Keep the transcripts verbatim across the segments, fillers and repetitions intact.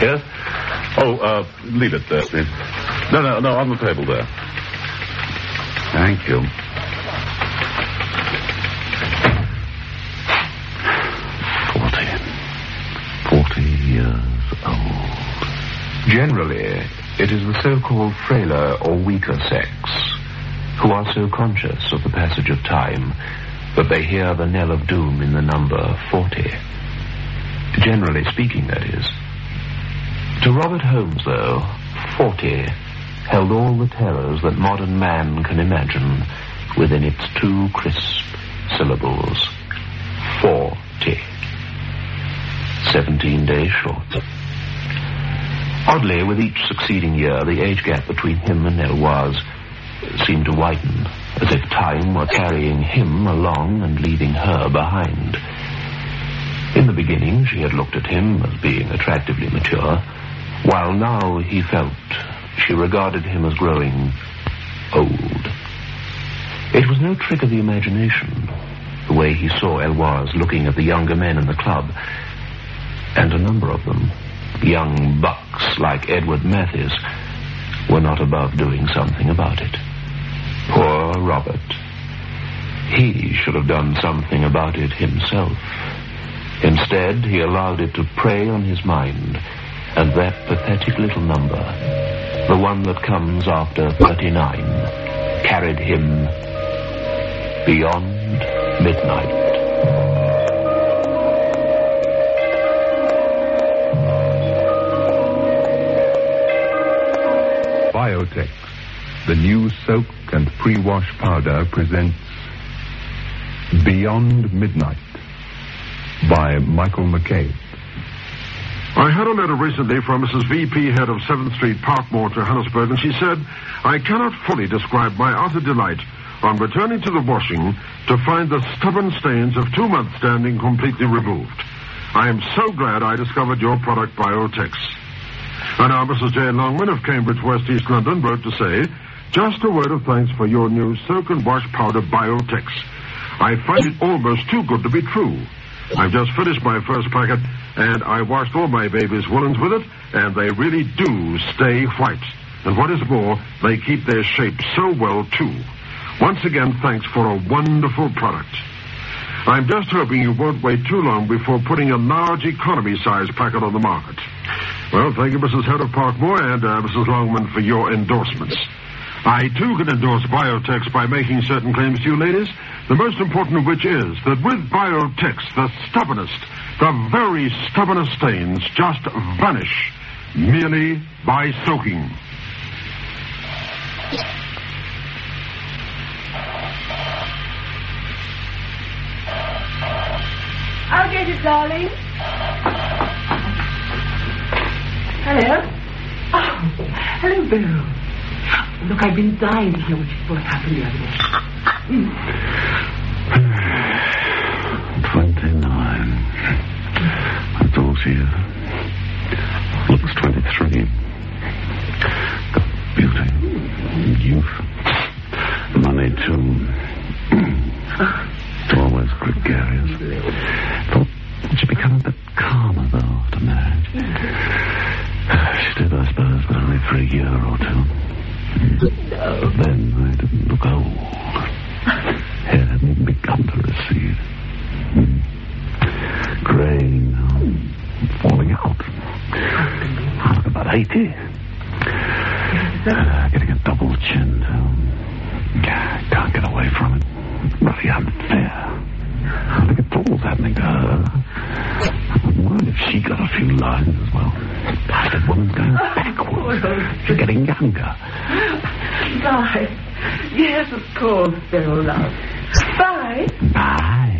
Yes? Oh, uh, leave it there, please. No, no, no, on the table there. Thank you. Forty. Forty years old. Generally, it is the so-called frailer or weaker sex who are so conscious of the passage of time that they hear the knell of doom in the number forty. Generally speaking, that is. To Robert Holmes, though, forty held all the terrors that modern man can imagine within its two crisp syllables. Forty. Seventeen days short. Oddly, with each succeeding year, the age gap between him and Eloise seemed to widen, as if time were carrying him along and leaving her behind. In the beginning, she had looked at him as being attractively mature, while now he felt she regarded him as growing old. It was no trick of the imagination, the way he saw Eloise looking at the younger men in the club, and a number of them, young bucks like Edward Mathis, were not above doing something about it. Poor Robert. He should have done something about it himself. Instead, he allowed it to prey on his mind, and that pathetic little number, the one that comes after thirty-nine, carried him beyond midnight. Biotex, the new soak and pre-wash powder, presents Beyond Midnight by Michael McCabe. I had a letter recently from Missus V P, head of seventh Street, Parkmore, Johannesburg, and she said, I cannot fully describe my utter delight on returning to the washing to find the stubborn stains of two months' standing completely removed. I am so glad I discovered your product, Biotex. And now Missus J. Longman of Cambridge, West East London, wrote to say, just a word of thanks for your new soak and wash powder, Biotex. I find it almost too good to be true. I've just finished my first packet, and I washed all my baby's woolens with it, and they really do stay white. And what is more, they keep their shape so well, too. Once again, thanks for a wonderful product. I'm just hoping you won't wait too long before putting a large economy-size packet on the market. Well, thank you, Missus Head of Parkmore, and uh, Missus Longman, for your endorsements. I, too, can endorse Biotex by making certain claims to you, ladies, the most important of which is that with Biotex, the stubbornest, the very stubbornest stains just vanish merely by soaking. I'll get it, darling. Hello? Oh, hello, Beryl. Look, I've been dying to hear what, you, what happened the other day. Mm. Twenty-nine. I thought she looks twenty-three. Got beauty, youth, money too. Always gregarious. Thought she'd become a bit calmer though after marriage. She did, I suppose, but only for a year or two. Then I didn't look old. Hair hadn't even begun to recede. Grey now, falling out. I look about eighty. Uh, getting a double chin, too. Can't get away from it. Really unfair. I think it's all happening to her. I wonder if she got a few lines as well. Bastard woman's going backwards. She's getting younger. Bye. Yes, of course, Beryl, love. Bye. Bye.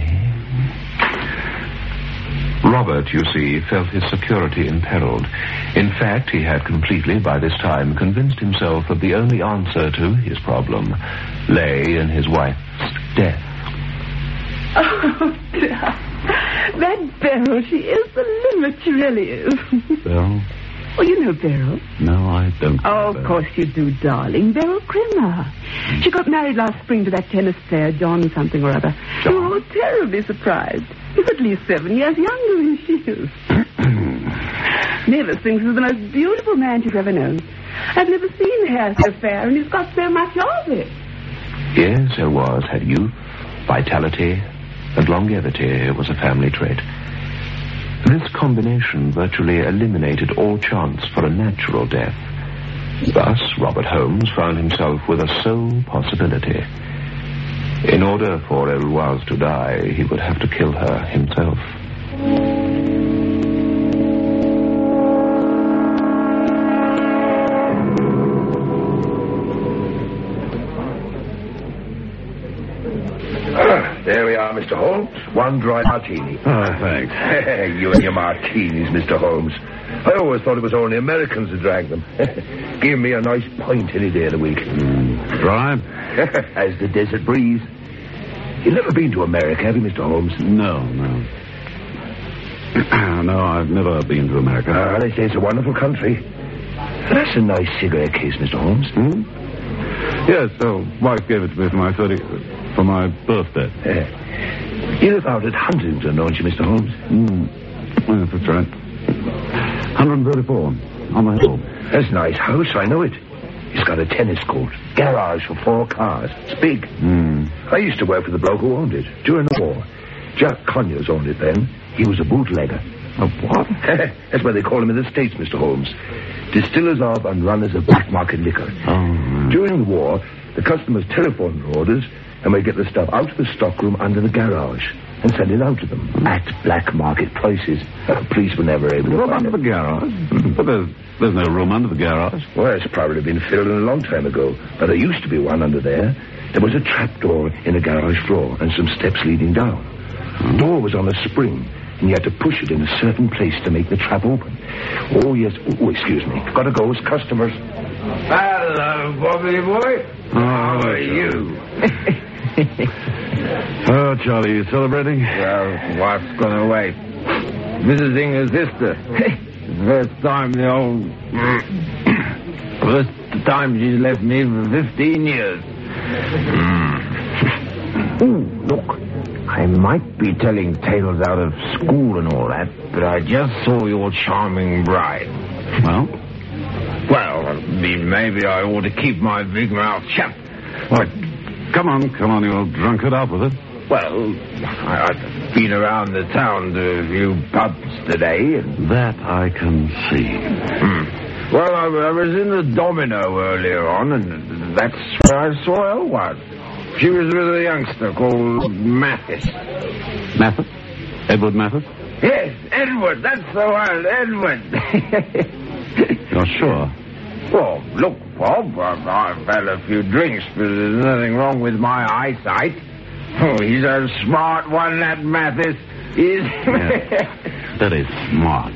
Robert, you see, felt his security imperiled. In fact, he had completely, by this time, convinced himself that the only answer to his problem lay in his wife's death. Oh, dear. That Beryl, she is the limit, she really is. Beryl? Oh, you know Beryl? No, I don't. Oh, of Beryl. course you do, darling. Beryl Crimmer. She got married last spring to that tennis player, John something or other. John? We were all terribly surprised. He's at least seven years younger than she is. Mavis thinks he's the most beautiful man she's ever known. I've never seen hair so fair, and he's got so much of it. Yes, there was, had youth, vitality, and longevity. It was a family trait. This combination virtually eliminated all chance for a natural death. Thus, Robert Holmes found himself with a sole possibility. In order for Eloise to die, he would have to kill her himself. There we are, Mister Holmes. One dry martini. Oh, thanks. You and your martinis, Mister Holmes. I always thought it was only Americans who drank them. Give me a nice pint any day of the week. Mm, dry? As the desert breeze. You've never been to America, have you, Mister Holmes? No, no. No, I've never been to America. Ah, they say it's a wonderful country. That's a nice cigarette case, Mister Holmes. Hmm? Yes, so wife gave it to me for my thirty, for my birthday. Uh, you live out at Huntington, don't you, Mister Holmes? Mm. Yes, that's right. one thirty-four on the hill. That's a nice house, I know it. It's got a tennis court, garage for four cars. It's big. Mm. I used to work for the bloke who owned it during the war. Jack Conyers owned it then. He was a bootlegger. A what? That's why they call him in the States, Mister Holmes. Distillers of and runners of black market liquor. Oh. During the war, the customers telephoned their orders, and we'd get the stuff out of the stockroom under the garage and send it out to them at black market prices. Uh, police were never able to Room find under it. the garage? But there's, there's no room under the garage. Well, it's probably been filled in a long time ago, but there used to be one under there. There was a trapdoor in the garage floor and some steps leading down. The door was on a spring, and you had to push it in a certain place to make the trap open. Oh, yes. Oh, excuse me. Gotta go. It's customers. Hello, Bobby boy. How are you? Oh, Charlie, you celebrating? Well, wife's gone away. Visiting her sister. First time the old... First time she's left me for fifteen years. Mm. Ooh, look. I might be telling tales out of school and all that, but I just saw your charming bride. Well? Well, I mean, maybe I ought to keep my big mouth shut. What? Come on, come on, you'll drunk it up with it. Well, I, I've been around the town to a few pubs today. And... That I can see. Hmm. Well, I, I was in the Domino earlier on, and that's where I saw Elwood. She was with a youngster called Mathis. Mathis? Edward Mathis? Yes, Edward, that's the one, Edward. You're sure? Well, look, Bob, I've, I've had a few drinks, but there's nothing wrong with my eyesight. Oh, he's a smart one, that Mathis. He's... Yeah. Very smart.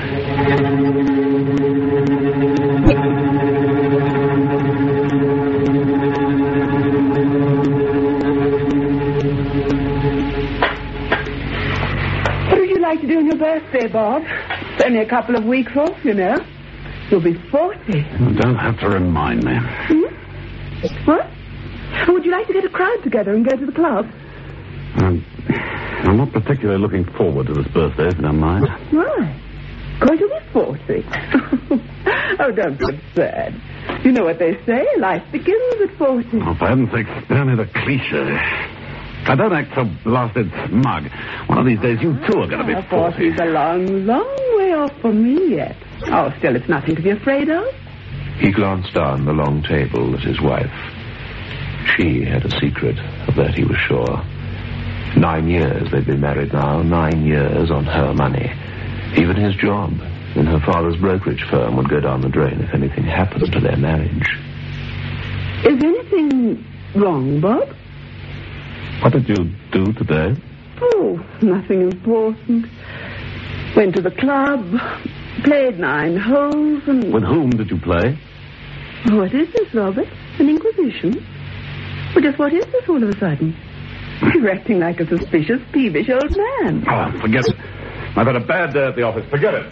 What would you like to do on your birthday, Bob? It's only a couple of weeks off, you know. You'll be forty. You don't have to remind me. Hmm? What? Or would you like to get a crowd together and go to the club? Um, I'm not particularly looking forward to this birthday, if you don't mind. Why? Going to be forty. Oh, don't be sad. You know what they say, life begins at forty. Oh, for heaven's sake, spare me the cliche. I don't act so blasted smug. One of these days, you two are going to be Oh, forty. forty's a long, long way off for me yet. Oh, still, it's nothing to be afraid of. He glanced down the long table at his wife. She had a secret, of that he was sure. Nine years they'd been married now, nine years on her money. Even his job in her father's brokerage firm would go down the drain if anything happened to their marriage. Is anything wrong, Bob? What did you do today? Oh, nothing important. Went to the club, played nine holes, and... With whom did you play? What is this, Robert? An inquisition? Well, just what is this all of a sudden? You're acting like a suspicious, peevish old man. Oh, forget it. I've had a bad day at the office. Forget it.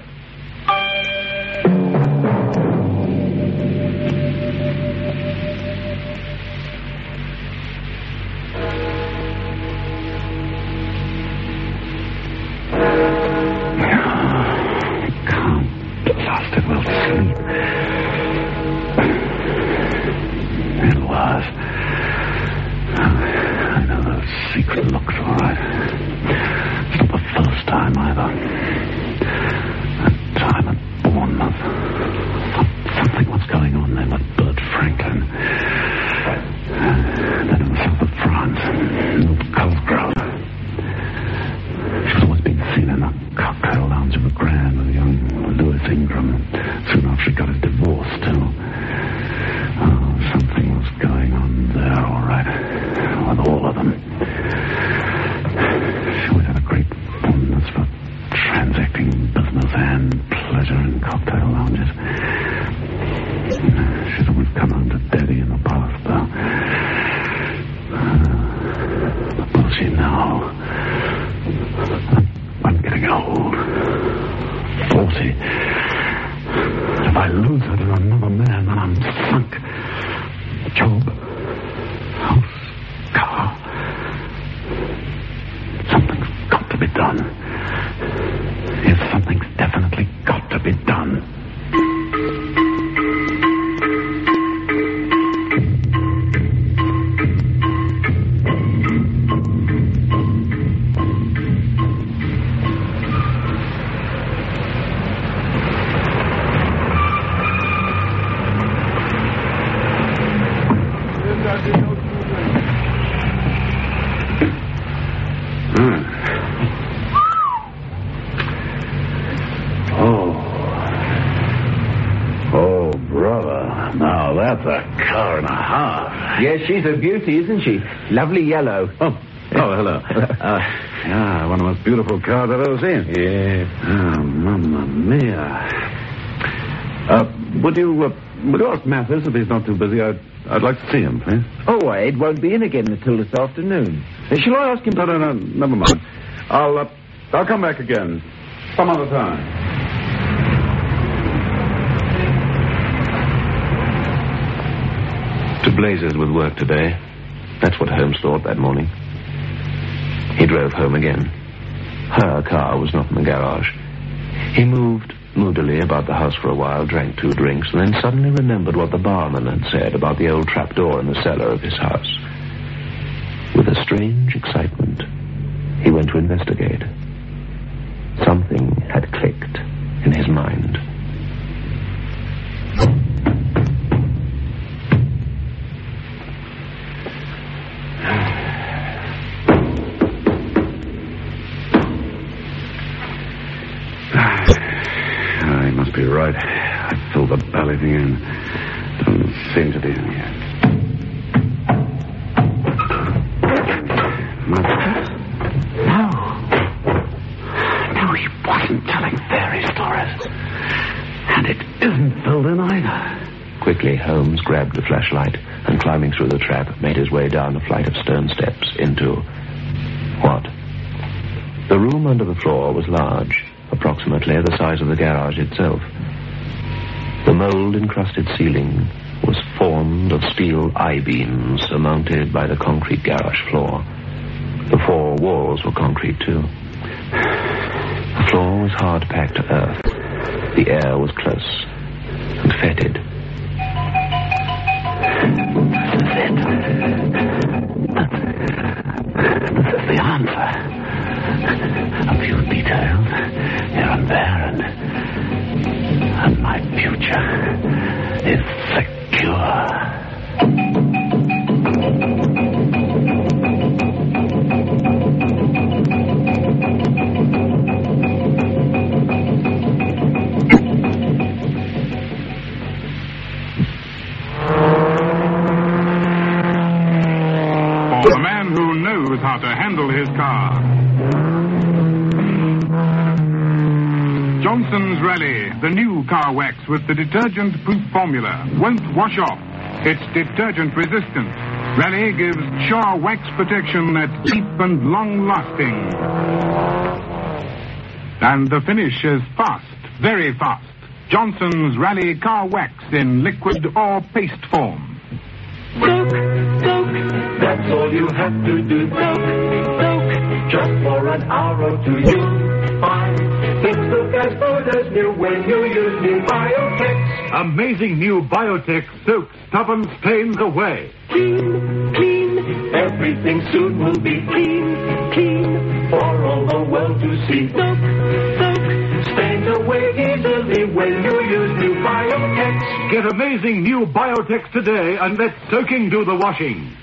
come on to daddy in the past, though. Uh, but we'll see now. I'm getting old. Forty. If I lose her to another man, then I'm sunk. Job. House. Car. Something's got to be done. Yes, something's definitely got to be done. Yes, she's a beauty, isn't she? Lovely yellow. Oh, oh, hello. uh, yeah, one of the most beautiful cars I've ever seen. Yeah. Oh, mamma mia. Uh, would you, uh, would you ask Mathis if he's not too busy? I'd, I'd like to see him, please. Oh, Ed won't be in again until this afternoon. Uh, shall I ask him? No, no, no, never mind. I'll, uh, I'll come back again. Some other time. To blazes with work today. That's what Holmes thought that morning. He drove home again. Her car was not in the garage. He moved moodily about the house for a while, drank two drinks, and then suddenly remembered what the barman had said about the old trapdoor in the cellar of his house. With a strange excitement, he went to investigate. Something had clicked in his mind. Be right. I filled the bally thing in. Doesn't seem to be in here. Master? No. No, he wasn't telling fairy stories. And it isn't filled in either. Quickly, Holmes grabbed the flashlight and, climbing through the trap, made his way down a flight of stone steps into... what? The room under the floor was large, approximately the size of the garage itself. The mold-encrusted ceiling was formed of steel I-beams surmounted by the concrete garage floor. The four walls were concrete, too. The floor was hard-packed earth. The air was close and fetid. This is it. This is the answer. A few details here and there, and, and my future is secure. For the man who knows how to handle his car. Johnson's Raleigh, the new car wax with the detergent-proof formula, won't wash off. It's detergent-resistant. Raleigh gives sure wax protection that's deep and long-lasting. And the finish is fast, very fast. Johnson's Raleigh car wax in liquid or paste form. Soak, soak, that's all you have to do. Soak, soak, just for an hour or two you'll find things look as good as new when you use new Biotex. Amazing new Biotex soaks, toughens stains away. Clean, clean, everything soon will be clean, clean, for all the world to see. Soak, soak, stains away easily when you use new Biotex. Get amazing new Biotex today and let soaking do the washing.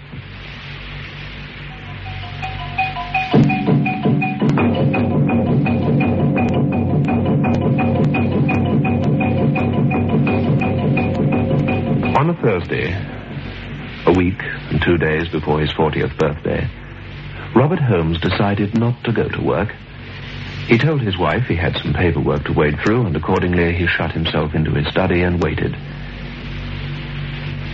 On a Thursday, a week and two days before his fortieth birthday, Robert Holmes decided not to go to work. He told his wife he had some paperwork to wade through, and accordingly he shut himself into his study and waited.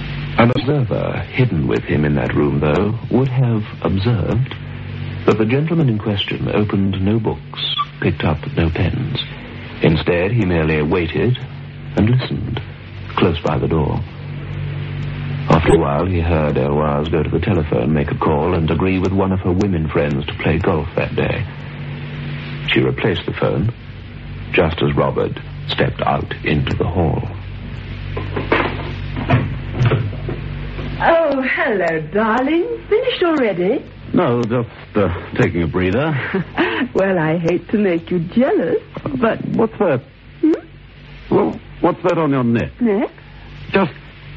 An observer hidden with him in that room, though, would have observed that the gentleman in question opened no books, picked up no pens. Instead, he merely waited and listened, close by the door. After a while, he heard Eloise go to the telephone, make a call, and agree with one of her women friends to play golf that day. She replaced the phone just as Robert stepped out into the hall. Oh, hello, darling. Finished already? No, just uh, taking a breather. Well, I hate to make you jealous, but... What's that? Hmm? Well, what's that on your neck? Neck? Just...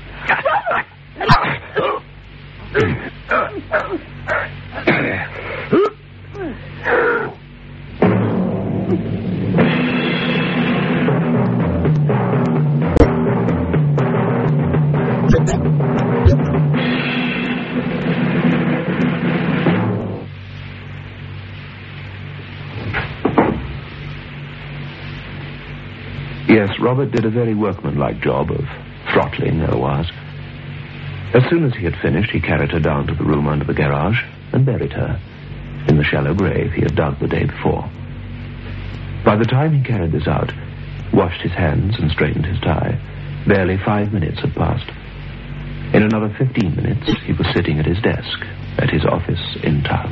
Yes, Robert did a very workmanlike job of throttling Eloise. As soon as he had finished, he carried her down to the room under the garage and buried her in the shallow grave he had dug the day before. By the time he carried this out, washed his hands and straightened his tie, barely five minutes had passed. In another fifteen minutes, he was sitting at his desk at his office in town.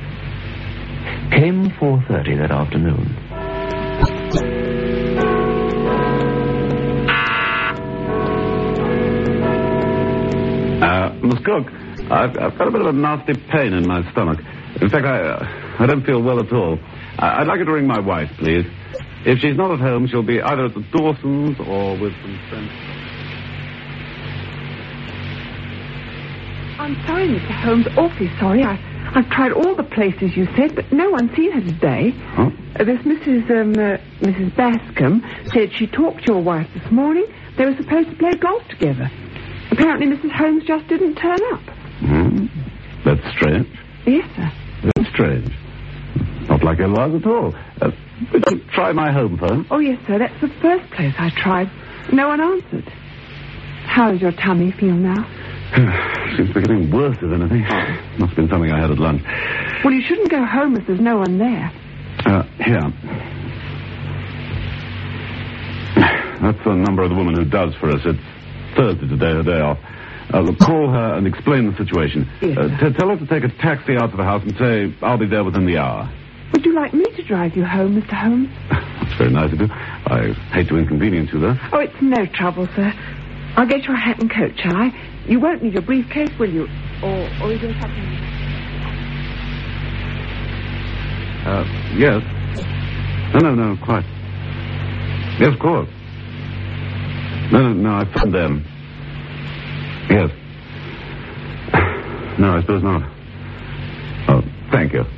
Came four thirty that afternoon. Uh, Miss Cook, I've, I've got a bit of a nasty pain in my stomach. In fact, I uh, I don't feel well at all. I, I'd like you to ring my wife, please. If she's not at home, she'll be either at the Dawsons or with some friends. I'm sorry, Mister Holmes. Awfully sorry. I, I've tried all the places you said, but no one's seen her today. Huh? Uh, this Missus Um, uh, Missus Bascom said she talked to your wife this morning. They were supposed to play golf together. Apparently, Missus Holmes just didn't turn up. Hmm. That's strange. Yes, sir. Very strange. Not like Eloise at all. Uh, would you try my home phone? Oh, yes, sir. That's the first place I tried. No one answered. How does your tummy feel now? Seems to be getting worse, if anything. Must have been something I had at lunch. Well, you shouldn't go home if there's no one there. Uh, here. That's the number of the woman who does for us. It's Thursday today, her day off. Uh, call her and explain the situation. Yes, uh, t- tell her to take a taxi out to the house and say, I'll be there within the hour. Would you like me to drive you home, Mister Holmes? That's very nice of you. I hate to inconvenience you, though. Oh, it's no trouble, sir. I'll get your hat and coat, shall I? You won't need your briefcase, will you? Or, or is there something... Uh, yes. No, no, no, quite. Yes, of course. No, no, no, I found them. Yes. No, I suppose not. Oh, thank you.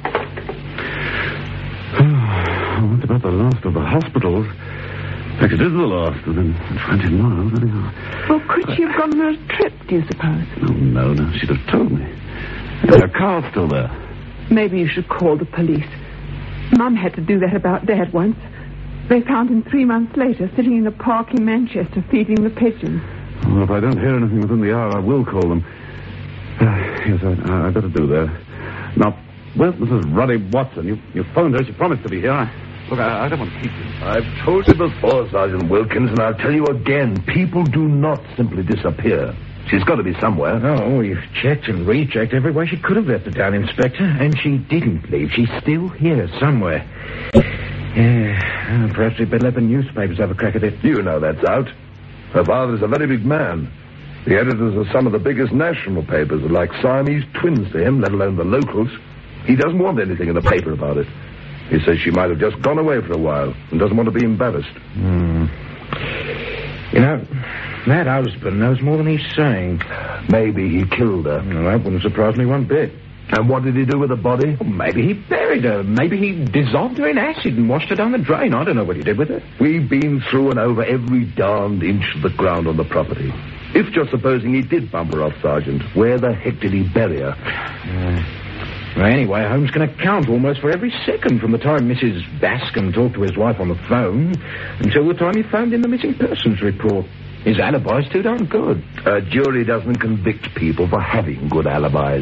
What about the last of the hospitals? In fact, it is the last within twenty miles, anyhow. Well, could she have gone on a trip, do you suppose? No, no, no, she'd have told me. Her car's still there. Maybe you should call the police. Mum had to do that about Dad once. They found him three months later, sitting in a park in Manchester, feeding the pigeons. Well, if I don't hear anything within the hour, I will call them. Uh, yes, I, I better do that. Now, where's Missus Ruddy Watson? You, you phoned her. She promised to be here. I, look, I, I don't want to keep you. I've told you before, Sergeant Wilkins, and I'll tell you again. People do not simply disappear. She's got to be somewhere. Oh, we've checked and rechecked every way she could have left the town, Inspector, and she didn't leave. She's still here somewhere. Yeah, well, perhaps we'd better let the newspapers have a crack at it. You know that's out. Her father's a very big man. The editors of some of the biggest national papers are like Siamese twins to him, let alone the locals. He doesn't want anything in the paper about it. He says she might have just gone away for a while and doesn't want to be embarrassed. Hmm. You know, that husband knows more than he's saying. Maybe he killed her. Well, that wouldn't surprise me one bit. And what did he do with the body? Well, maybe he buried her. Maybe he dissolved her in acid and washed her down the drain. I don't know what he did with her. We've been through and over every darned inch of the ground on the property. If just supposing he did bump her off, Sergeant, where the heck did he bury her? Uh, well, anyway, Holmes can account almost for every second from the time Missus Bascom talked to his wife on the phone until the time he phoned in the missing persons report. His alibi's too darn good. A jury doesn't convict people for having good alibis.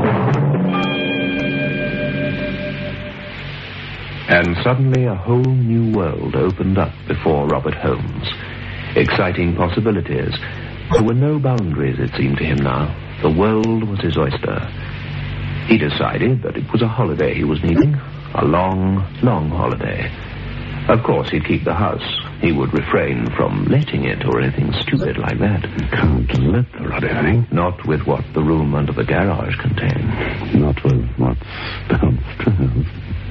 And suddenly a whole new world opened up before Robert Holmes. Exciting possibilities. There were no boundaries, it seemed to him now. The world was his oyster. He decided that it was a holiday he was needing. A long, long holiday. Of course, he'd keep the house. He would refrain from letting it or anything stupid like that. You can't let the ruddy thing. Not with what the room under the garage contained. Not with what's downstairs.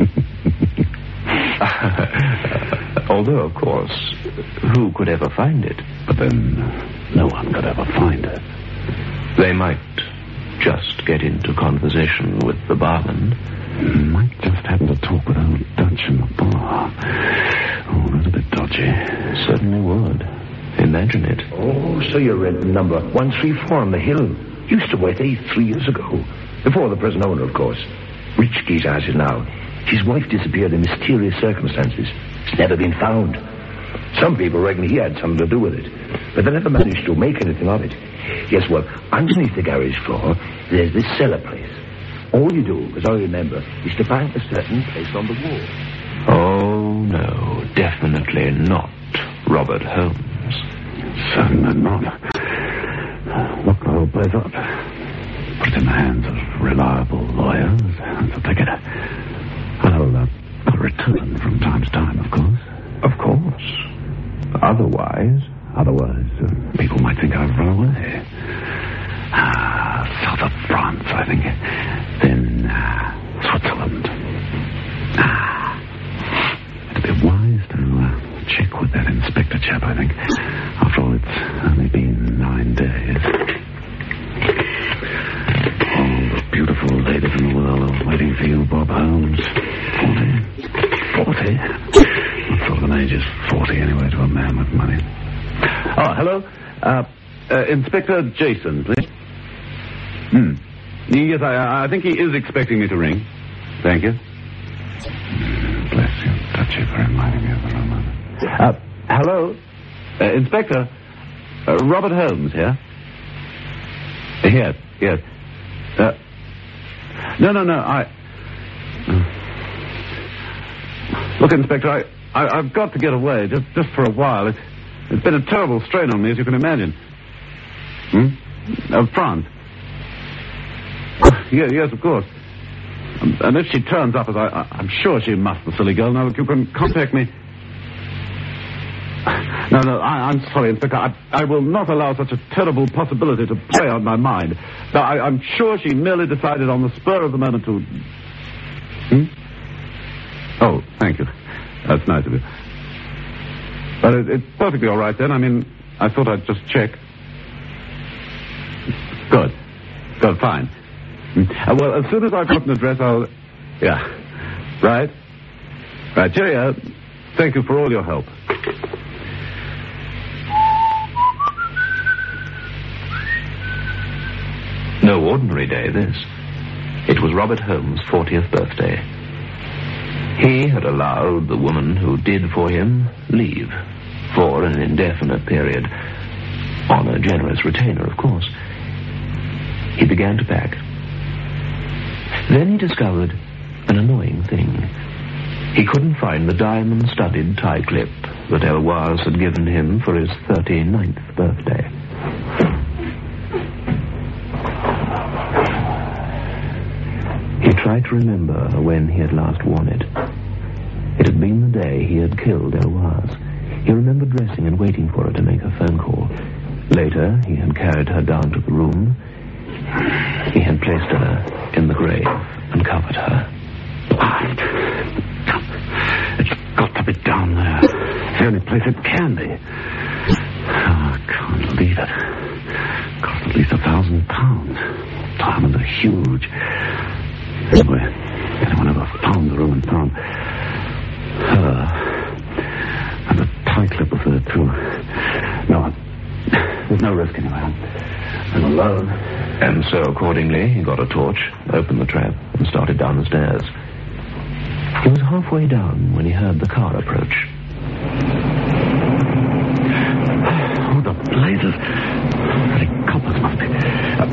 Although, of course, who could ever find it? But then, no one could ever find it. They might just get into conversation with the barman. Might just happen to talk with old Dutch in the bar. Oh, that's a bit dodgy. Certainly would. Imagine it. Oh, so you rent number one three four on the hill. Used to wait there three years ago. Before the present owner, of course. Rich geezer has it now. His wife disappeared in mysterious circumstances. It's never been found. Some people reckon he had something to do with it, but they never managed to make anything of it. Yes, well, underneath the garage floor, there's this cellar place. All you do, as I remember, is to find a certain place on the wall. Oh, no, definitely not Robert Holmes. Certainly not. Lock the whole place up. Put it in the hands of reliable lawyers. They'll take it. I'll, uh, I'll return from time to time, of course. Of course. Otherwise... Otherwise, uh, people might think I've run away. Ah, south of France, I think. Then, uh, Switzerland. Ah. It'd be wise to uh, check with that inspector chap, I think. After all, it's only been nine days. All the beautiful ladies in the world are waiting for you, Bob Holmes. Forty? Forty? What sort of an age is forty anyway to a man with money? Oh, hello. Uh, uh, Inspector Jason, please. Hmm. Yes, I, I think he is expecting me to ring. Thank you. Bless you. Touch you for reminding me of the moment. Uh, hello. Uh, Inspector. Uh, Robert Holmes here. Yes, yes. Uh, no, no, no, I... Look, Inspector, I, I, I've got to get away, just, just for a while. It, it's been a terrible strain on me, as you can imagine. Hmm? Of France. Yes, yes, of course. Um, and if she turns up, as I, I, I'm sure she must, the silly girl. Now, you can contact me. No, no, I, I'm sorry, Inspector. I, I will not allow such a terrible possibility to play on my mind. Now, I, I'm sure she merely decided on the spur of the moment to... Hmm? Oh, thank you. That's nice of you. But it, it's perfectly all right then. I mean, I thought I'd just check. Good. Good, fine. Uh, well, as soon as I've got an address, I'll... Yeah. Right? Right, cheerio. Thank you for all your help. No ordinary day, this. It was Robert Holmes' fortieth birthday. He had allowed the woman who did for him leave for an indefinite period, on a generous retainer, of course. He began to pack. Then he discovered an annoying thing. He couldn't find the diamond-studded tie clip that Eloise had given him for his thirty-ninth birthday. He tried to remember when he had last worn it. It had been the day he had killed Eloise. He remembered dressing and waiting for her to make her phone call. Later, he had carried her down to the room. He had placed her in the grave and covered her. Blind. It's got to be down there. It's the only place it can be. Oh, I can't leave it. Cost at least a thousand pounds. Diamonds are huge. Anyway, anyone ever found the room and found her? And a tie clip of her, too. No, there's no risk anyway. I'm alone. And so, accordingly, he got a torch, opened the trap, and started down the stairs. He was halfway down when he heard the car approach. Who the Coppers. Bloody coppers must be... Uh,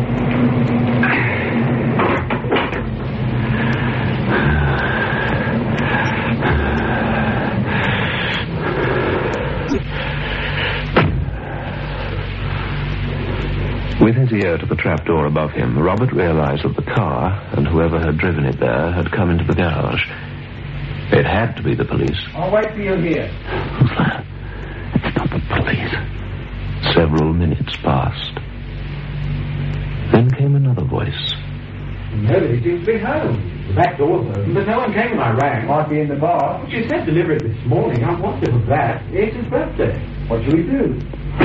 With his ear to the trapdoor above him, Robert realized that the car, and whoever had driven it there, had come into the garage. It had to be the police. I'll wait for you here. Who's that? It's not the police. Several minutes passed. Then came another voice. Nobody seems to be home. The back door's open, but no one came when I rang. Might be in the bar. She said deliver it this morning. I wonder if that. It's his birthday. What shall we do?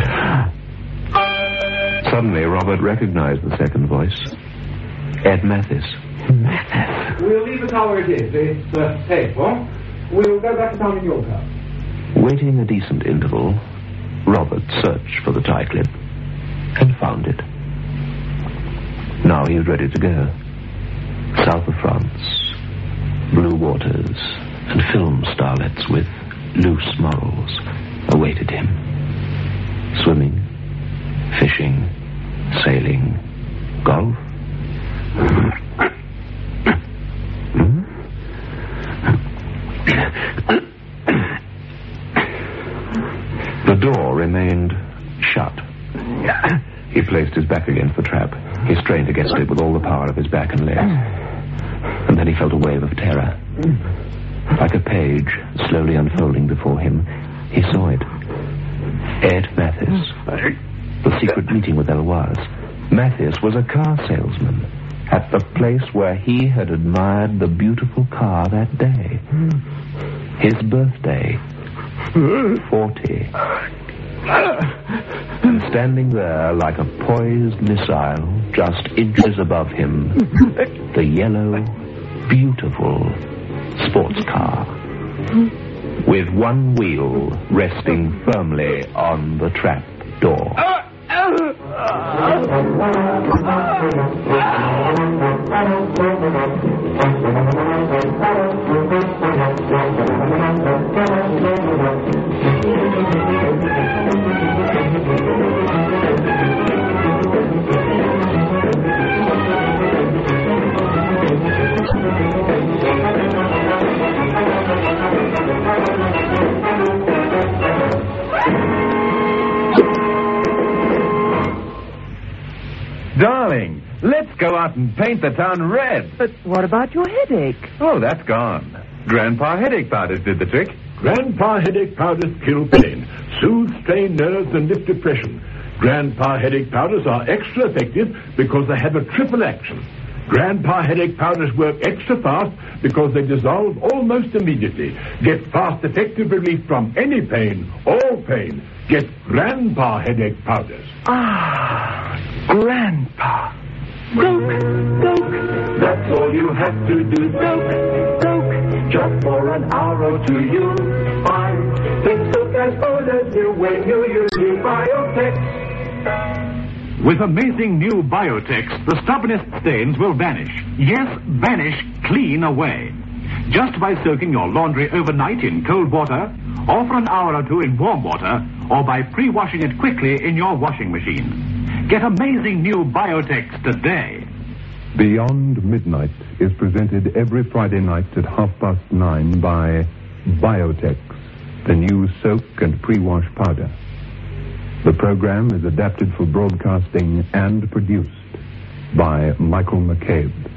Suddenly, Robert recognized the second voice. Ed Mathis. Mathis. We'll leave the car where it is. It's uh, safe, huh? We'll go back to town in your car. Waiting a decent interval, Robert searched for the tie clip and found it. Now he was ready to go. South of France, blue waters, and film starlets with loose morals awaited him. Swimming, fishing, sailing, golf. The door remained shut. He placed his back against the trap. He strained against it with all the power of his back and legs. And then he felt a wave of terror. Like a page slowly unfolding before him, he saw it. Ed Mathis. The secret meeting with Eloise. Mathis was a car salesman at the place where he had admired the beautiful car that day. His birthday. Forty. And standing there like a poised missile, just inches above him, the yellow, beautiful sports car, with one wheel resting firmly on the trap door. Darling, let's go out and paint the town red. But what about your headache? Oh, that's gone. Grandpa Headache Powders did the trick. Grandpa Headache Powders kill pain, soothe strained nerves, and lift depression. Grandpa Headache Powders are extra effective because they have a triple action. Grandpa Headache Powders work extra fast because they dissolve almost immediately. Get fast, effective relief from any pain, all pain. Get Grandpa Headache Powders. Ah, Grandpa. Doke, doke, that's all you have to do. Doke, doke, just for an hour or two you find things look as old as new when you use new Biotex. With amazing new Biotex, the stubbornest stains will vanish. Yes, vanish clean away. Just by soaking your laundry overnight in cold water, or for an hour or two in warm water, or by pre-washing it quickly in your washing machine. Get amazing new Biotex today. Beyond Midnight is presented every Friday night at half past nine by Biotex, the new soak and pre-wash powder. The program is adapted for broadcasting and produced by Michael McCabe.